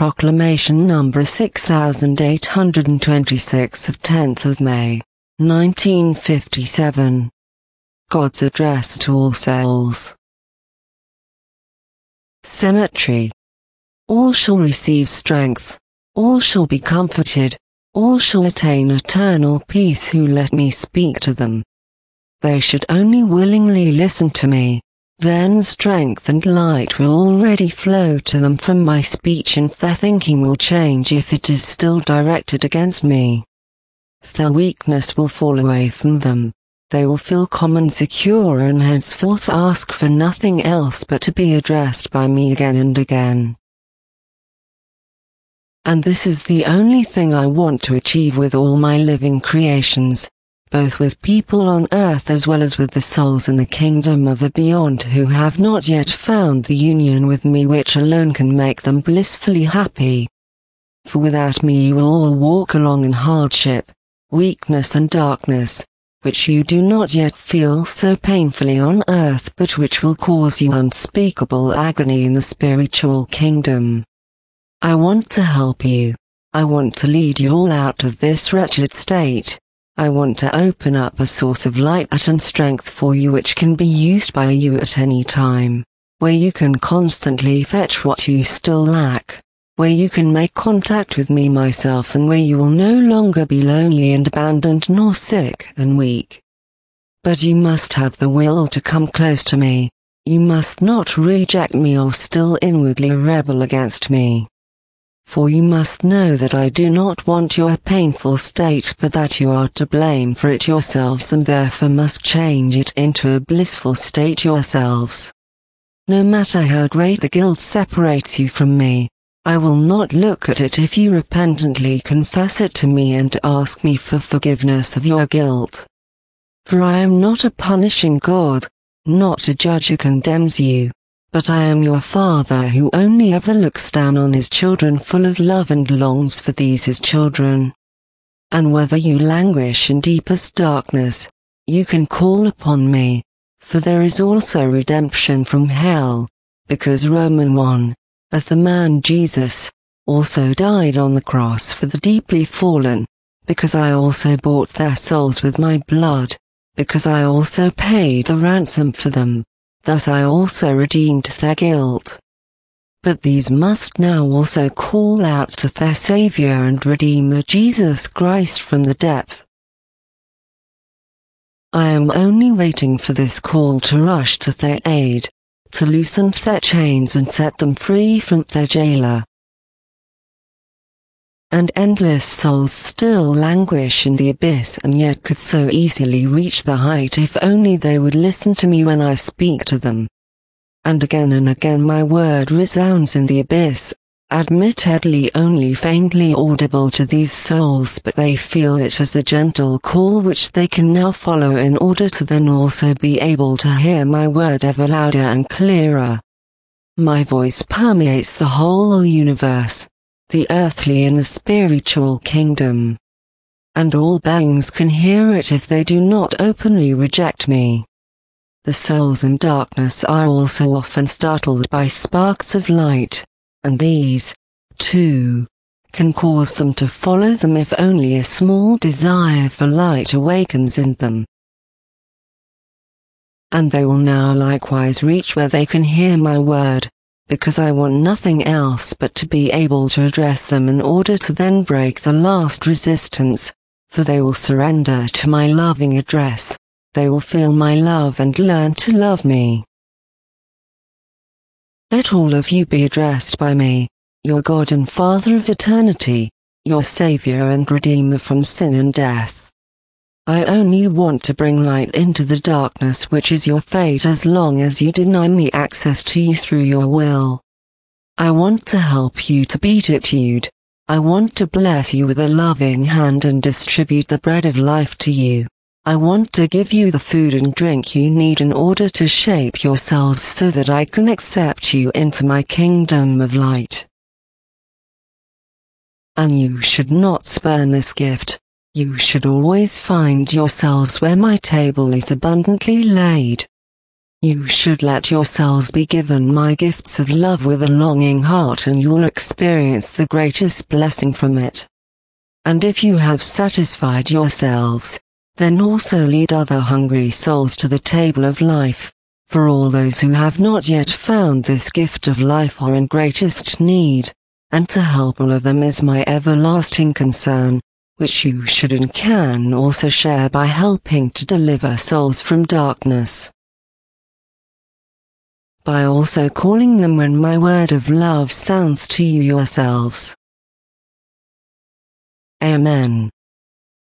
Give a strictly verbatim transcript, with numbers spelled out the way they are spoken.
Proclamation number six thousand eight hundred twenty-six of tenth of May, nineteen fifty-seven. God's address to all souls. Cemetery. All shall receive strength, all shall be comforted, all shall attain eternal peace who let me speak to them. They should only willingly listen to me, then strength and light will already flow to them from my speech, and their thinking will change if it is still directed against me. Their weakness will fall away from them. They will feel calm and secure, and henceforth ask for nothing else but to be addressed by me again and again. And this is the only thing I want to achieve with all my living creations, both with people on earth as well as with the souls in the kingdom of the beyond who have not yet found the union with me which alone can make them blissfully happy. For without me you will all walk along in hardship, weakness and darkness, which you do not yet feel so painfully on earth, but which will cause you unspeakable agony in the spiritual kingdom. I want to help you. I want to lead you all out of this wretched state. I want to open up a source of light and strength for you which can be used by you at any time, where you can constantly fetch what you still lack, where you can make contact with me myself, and where you will no longer be lonely and abandoned nor sick and weak. But you must have the will to come close to me. You must not reject me or still inwardly rebel against me. For you must know that I do not want your painful state, but that you are to blame for it yourselves, and therefore must change it into a blissful state yourselves. No matter how great the guilt separates you from me, I will not look at it if you repentantly confess it to me and ask me for forgiveness of your guilt. For I am not a punishing God, not a judge who condemns you, but I am your Father who only ever looks down on his children, full of love, and longs for these his children. And whether you languish in deepest darkness, you can call upon me, for there is also redemption from hell, because Romans one, as the man Jesus, also died on the cross for the deeply fallen, because I also bought their souls with my blood, because I also paid the ransom for them. Thus I also redeemed their guilt. But these must now also call out to their Saviour and Redeemer Jesus Christ from the depth. I am only waiting for this call to rush to their aid, to loosen their chains and set them free from their jailer. And endless souls still languish in the abyss, and yet could so easily reach the height if only they would listen to me when I speak to them. And again and again my word resounds in the abyss, admittedly only faintly audible to these souls, but they feel it as a gentle call which they can now follow in order to then also be able to hear my word ever louder and clearer. My voice permeates the whole universe, the earthly and the spiritual kingdom. And all beings can hear it if they do not openly reject me. The souls in darkness are also often startled by sparks of light, and these, too, can cause them to follow them if only a small desire for light awakens in them. And they will now likewise reach where they can hear my word, because I want nothing else but to be able to address them in order to then break the last resistance, for they will surrender to my loving address, they will feel my love and learn to love me. Let all of you be addressed by me, your God and Father of eternity, your Saviour and Redeemer from sin and death. I only want to bring light into the darkness which is your fate as long as you deny me access to you through your will. I want to help you to beatitude. I want to bless you with a loving hand and distribute the bread of life to you. I want to give you the food and drink you need in order to shape yourselves so that I can accept you into my kingdom of light. And you should not spurn this gift. You should always find yourselves where my table is abundantly laid. You should let yourselves be given my gifts of love with a longing heart, and you'll experience the greatest blessing from it. And if you have satisfied yourselves, then also lead other hungry souls to the table of life, for all those who have not yet found this gift of life are in greatest need, and to help all of them is my everlasting concern, which you should and can also share by helping to deliver souls from darkness. By also calling them when my word of love sounds to you yourselves. Amen.